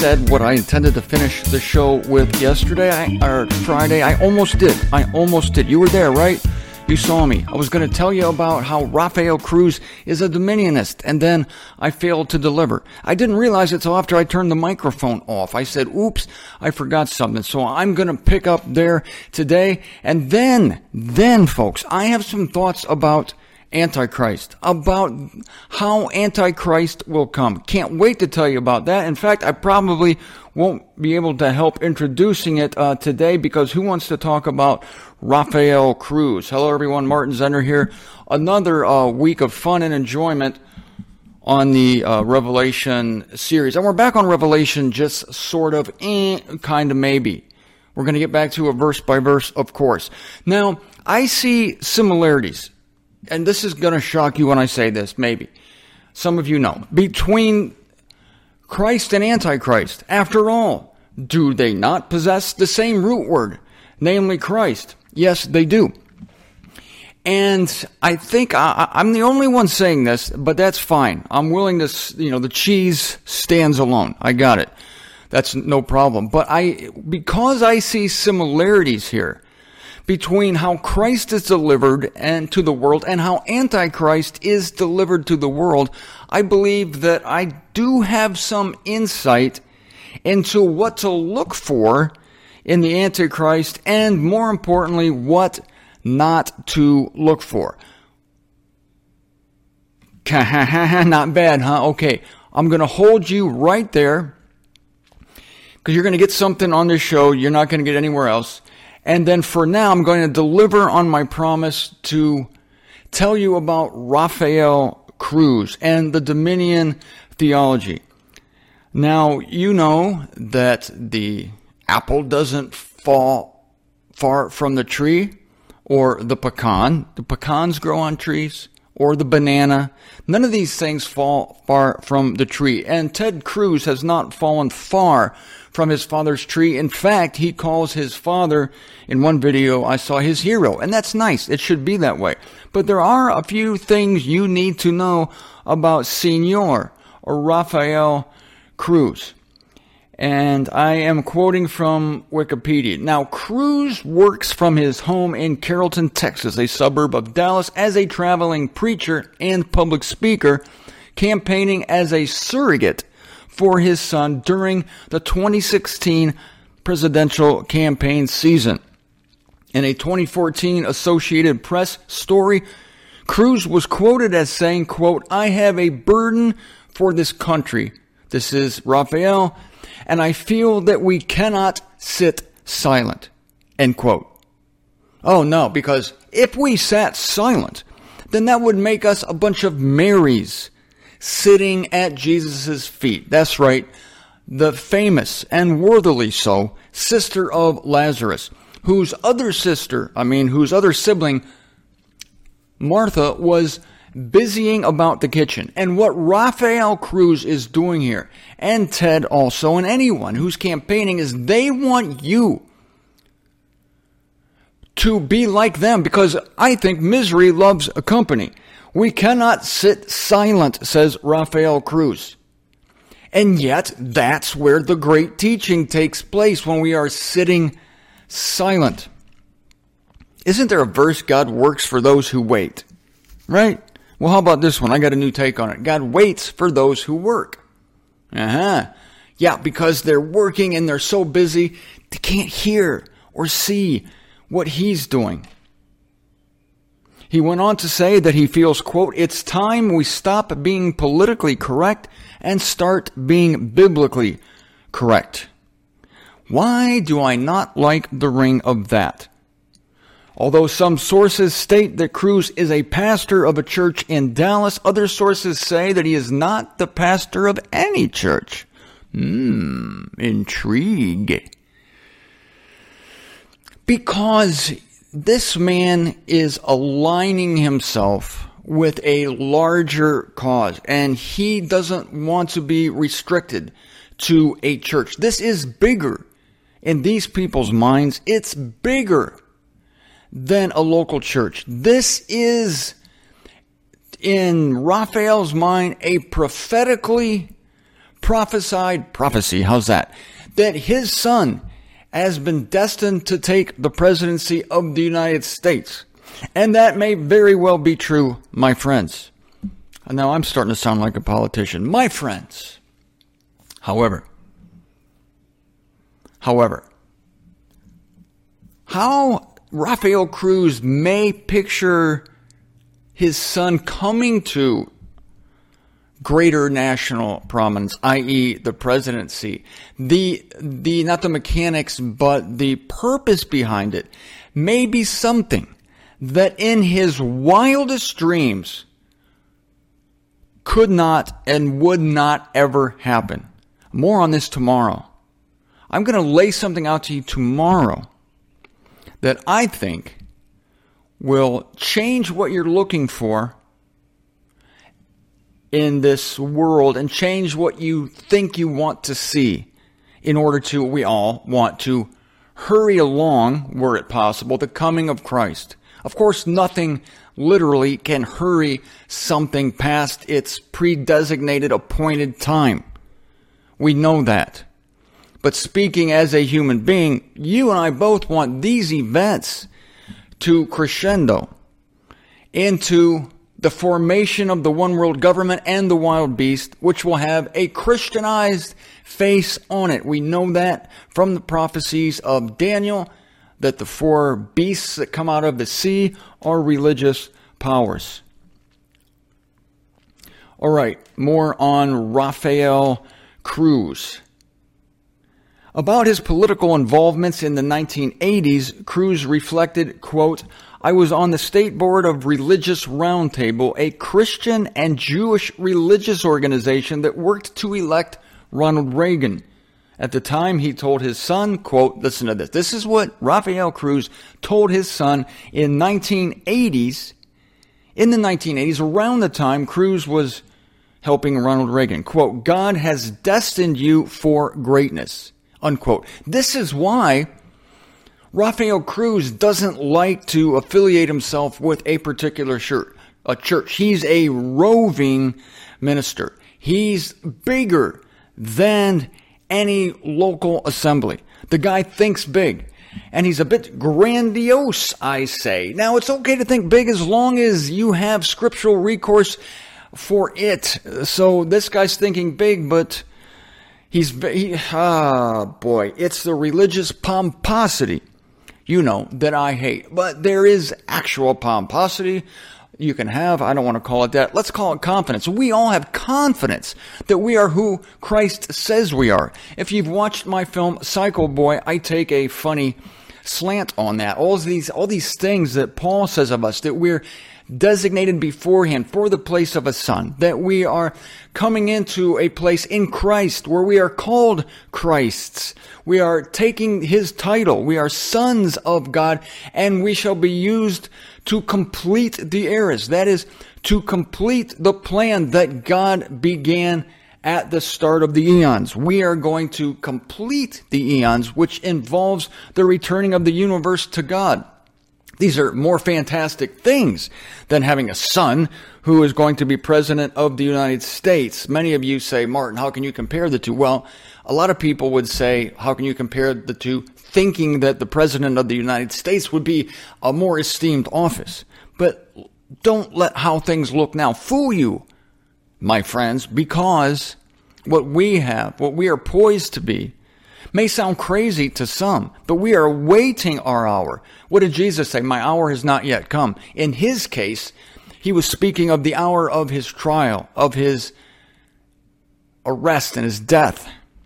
said what I intended to finish the show with yesterday, or Friday. I almost did. You were there, right? You saw me. I was going to tell you about how Rafael Cruz is a Dominionist, and then I failed to deliver. I didn't realize it until after I turned the microphone off. I said, oops, I forgot something. So I'm going to pick up there today. And then, folks, I have some thoughts about Antichrist, about how Antichrist will come. Can't wait to tell you about that. In fact, I probably won't be able to help introducing it today, because who wants to talk about Rafael Cruz? Hello, everyone. Martin Zender here. Another week of fun and enjoyment on the Revelation series. And we're back on Revelation, just sort of, kind of, maybe. We're going to get back to a verse by verse, of course. Now, I see similarities. And this is going to shock you when I say this, maybe. Some of you know. Between Christ and Antichrist. After all, do they not possess the same root word, namely Christ? Yes, they do. And I think I'm the only one saying this, but that's fine. I'm willing to, the cheese stands alone. I got it. That's no problem. But because I see similarities here between how Christ is delivered and to the world and how Antichrist is delivered to the world, I believe that I do have some insight into what to look for in the Antichrist, and more importantly, what not to look for. Not bad, huh? Okay, I'm going to hold you right there, because you're going to get something on this show you're not going to get anywhere else. And then for now, I'm going to deliver on my promise to tell you about Rafael Cruz and the Dominion theology. Now, you know that the apple doesn't fall far from the tree, or the pecan. The pecans grow on trees, or the banana. None of these things fall far from the tree. And Ted Cruz has not fallen far from his father's tree. In fact, he calls his father, in one video I saw, his hero. And that's nice. It should be that way. But there are a few things you need to know about Senor, or Rafael Cruz. And I am quoting from Wikipedia. Now, Cruz works from his home in Carrollton, Texas, a suburb of Dallas, as a traveling preacher and public speaker, campaigning as a surrogate for his son during the 2016 presidential campaign season. In a 2014 Associated Press story, Cruz was quoted as saying, quote, "I have a burden for this country." This is Rafael. "And I feel that we cannot sit silent," end quote. Oh no, because if we sat silent, then that would make us a bunch of Marys sitting at Jesus' feet. That's right, the famous, and worthily so, sister of Lazarus, whose other sibling, Martha, was busying about the kitchen. And what Rafael Cruz is doing here, and Ted also, and anyone who's campaigning, is they want you to be like them, because I think misery loves a company. We cannot sit silent, says Rafael Cruz. And yet, that's where the great teaching takes place, when we are sitting silent. Isn't there a verse, God works for those who wait? Right? Well, how about this one? I got a new take on it. God waits for those who work. Yeah, because they're working and they're so busy, they can't hear or see what he's doing. He went on to say that he feels, quote, "It's time we stop being politically correct and start being biblically correct." Why do I not like the ring of that? Although some sources state that Cruz is a pastor of a church in Dallas, other sources say that he is not the pastor of any church. Intrigue. Because this man is aligning himself with a larger cause, and he doesn't want to be restricted to a church. This is bigger in these people's minds. It's bigger than a local church. This is, in Raphael's mind, a prophetically prophesied prophecy, how's that his son has been destined to take the presidency of the United States. And that may very well be true, my friends. Now I'm starting to sound like a politician. My friends. However, how Rafael Cruz may picture his son coming to greater national prominence, i.e. the presidency, the not the mechanics, but the purpose behind it, may be something that in his wildest dreams could not and would not ever happen. More on this tomorrow. I'm going to lay something out to you tomorrow that I think will change what you're looking for in this world and change what you think you want to see in order to, we all want to hurry along, were it possible, the coming of Christ. Of course, nothing literally can hurry something past its pre-designated appointed time. We know that. But speaking as a human being, you and I both want these events to crescendo into the formation of the one world government and the wild beast, which will have a Christianized face on it. We know that from the prophecies of Daniel, that the four beasts that come out of the sea are religious powers. All right, more on Rafael Cruz. About his political involvements in the 1980s, Cruz reflected, quote, "I was on the State Board of Religious Roundtable, a Christian and Jewish religious organization that worked to elect Ronald Reagan. At the time, he told his son," quote, listen to this. This is what Rafael Cruz told his son in the 1980s, around the time Cruz was helping Ronald Reagan. Quote, "God has destined you for greatness," unquote. This is why Rafael Cruz doesn't like to affiliate himself with a particular church. He's a roving minister. He's bigger than any local assembly. The guy thinks big. And he's a bit grandiose, I say. Now, it's okay to think big as long as you have scriptural recourse for it. So this guy's thinking big, but it's the religious pomposity, that I hate. But there is actual pomposity you can have. I don't want to call it that. Let's call it confidence. We all have confidence that we are who Christ says we are. If you've watched my film Psycho Boy, I take a funny slant on that. All these things that Paul says of us, that we're designated beforehand for the place of a son, that we are coming into a place in Christ where we are called Christs. We are taking his title. We are sons of God, and we shall be used to complete the eras. That is, to complete the plan that God began at the start of the eons. We are going to complete the eons, which involves the returning of the universe to God. These are more fantastic things than having a son who is going to be president of the United States. Many of you say, Martin, how can you compare the two? Well, a lot of people would say, how can you compare the two, thinking that the president of the United States would be a more esteemed office. But don't let how things look now fool you, my friends, because what we are poised to be, may sound crazy to some, but we are awaiting our hour. What did Jesus say? My hour has not yet come. In his case, he was speaking of the hour of his trial, of his arrest and his death.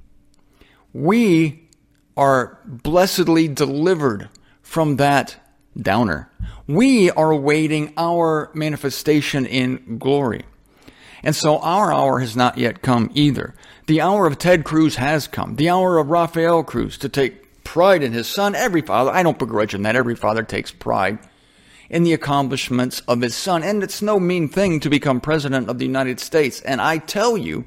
We are blessedly delivered from that downer. We are awaiting our manifestation in glory. And so our hour has not yet come either. The hour of Ted Cruz has come. The hour of Rafael Cruz to take pride in his son. Every father, I don't begrudge him that. Every father takes pride in the accomplishments of his son. And it's no mean thing to become president of the United States. And I tell you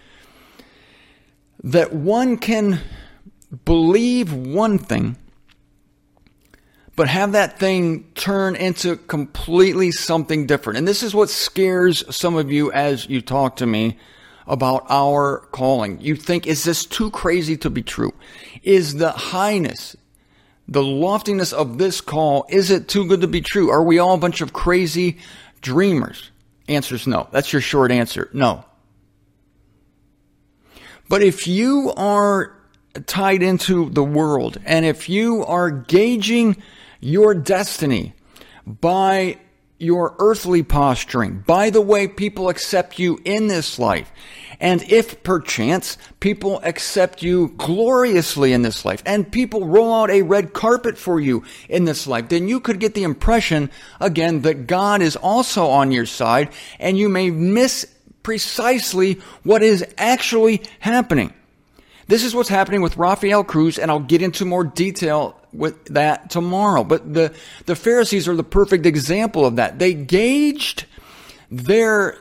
that one can believe one thing, but have that thing turn into completely something different. And this is what scares some of you as you talk to me about our calling. You think, is this too crazy to be true? Is the highness, the loftiness of this call, is it too good to be true? Are we all a bunch of crazy dreamers? Answer's no. That's your short answer. No. But if you are tied into the world, and if you are gauging your destiny by your earthly posturing, by the way people accept you in this life, and if perchance people accept you gloriously in this life, and people roll out a red carpet for you in this life, then you could get the impression, again, that God is also on your side, and you may miss precisely what is actually happening. This is what's happening with Rafael Cruz, and I'll get into more detail with that tomorrow. But the Pharisees are the perfect example of that. They gauged their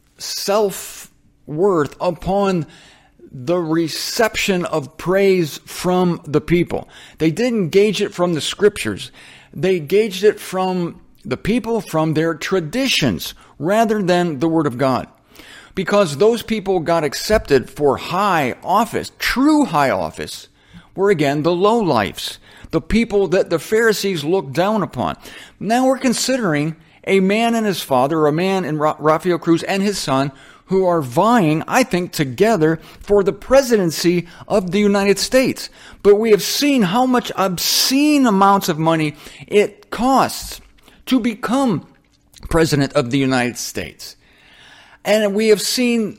self-worth upon the reception of praise from the people. They didn't gauge it from the scriptures. They gauged it from the people, from their traditions, rather than the Word of God. Because those people got accepted for high office, true high office, were again the lowlifes, the people that the Pharisees looked down upon. Now we're considering a man and his father, or a man in Rafael Cruz and his son, who are vying, I think, together for the presidency of the United States. But we have seen how much obscene amounts of money it costs to become president of the United States. And we have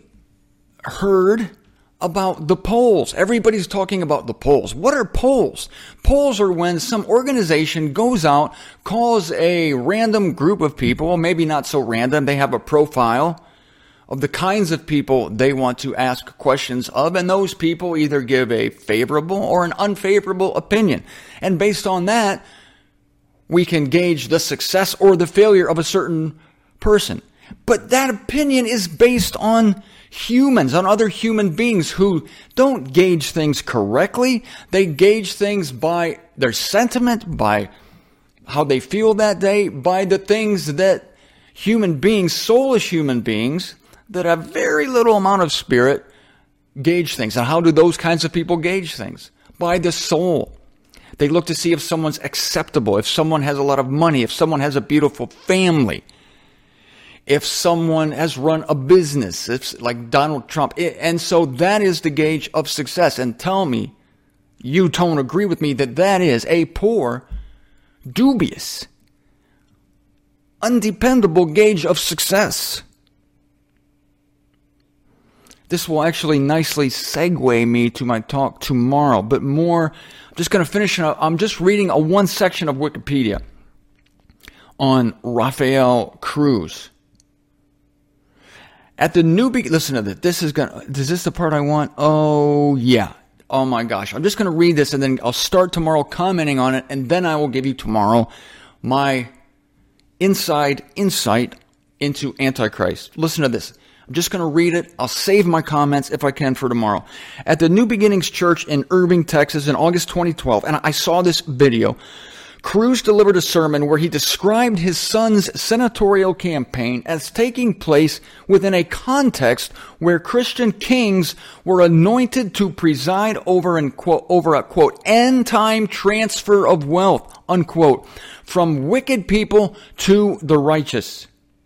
heard about the polls. Everybody's talking about the polls. What are polls? Polls are when some organization goes out, calls a random group of people, maybe not so random, they have a profile of the kinds of people they want to ask questions of, and those people either give a favorable or an unfavorable opinion. And based on that, we can gauge the success or the failure of a certain person. But that opinion is based on humans, on other human beings who don't gauge things correctly. They gauge things by their sentiment, by how they feel that day, by the things that human beings, soulless human beings, that have very little amount of spirit, gauge things. And how do those kinds of people gauge things? By the soul. They look to see if someone's acceptable, if someone has a lot of money, if someone has a beautiful family, if someone has run a business, it's like Donald Trump. And so that is the gauge of success. And tell me, you don't agree with me that that is a poor, dubious, undependable gauge of success. This will actually nicely segue me to my talk tomorrow, but more, I'm just going to finish it up. I'm just reading one section of Wikipedia on Rafael Cruz. At the new listen to this. Is this the part I want? Oh, yeah. Oh my gosh. I'm just going to read this and then I'll start tomorrow commenting on it, and then I will give you tomorrow my insight into Antichrist. Listen to this. I'm just going to read it. I'll save my comments if I can for tomorrow. At the New Beginnings Church in Irving, Texas in August 2012, and I saw this video, Cruz delivered a sermon where he described his son's senatorial campaign as taking place within a context where Christian kings were anointed to preside over a quote, end-time transfer of wealth, unquote, from wicked people to the righteous.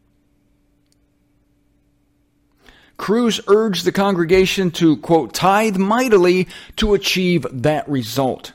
Cruz urged the congregation to, quote, tithe mightily to achieve that result.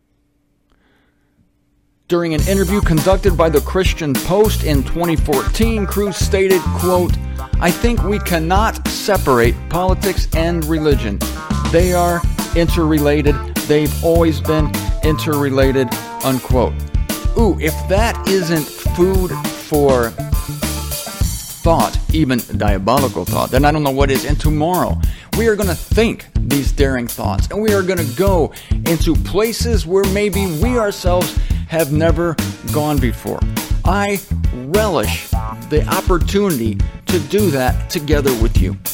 During an interview conducted by the Christian Post in 2014, Cruz stated, quote, I think we cannot separate politics and religion. They are interrelated. They've always been interrelated, unquote. Ooh, if that isn't food for thought, even diabolical thought, then I don't know what is. And tomorrow, we are going to think these daring thoughts, and we are going to go into places where maybe we ourselves have never gone before. I relish the opportunity to do that together with you.